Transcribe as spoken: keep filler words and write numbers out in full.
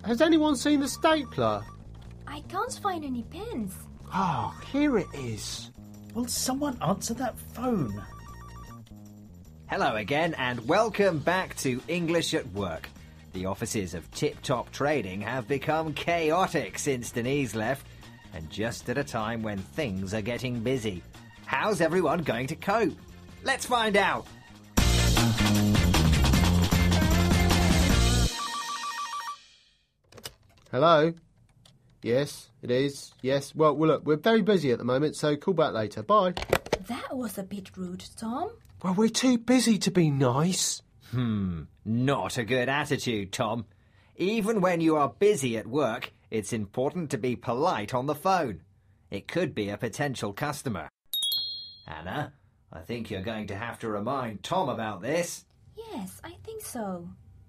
has anyone seen the stapler? I can't find any pens. Oh, here it is. Will someone answer that phone? Hello again and welcome back to English at Work. The offices of Tip Top Trading have become chaotic since Denise left, and just at a time when things are getting busy. How's everyone going to cope? Let's find out! Hello? Yes, it is. Yes. Well, well, look, we're very busy at the moment, so call back later. Bye. That was a bit rude, Tom. Well, we're too busy to be nice. Hmm, not a good attitude, Tom. Even when you are busy at work, it's important to be polite on the phone. It could be a potential customer. Anna, I think you're going to have to remind Tom about this. Yes, I think so.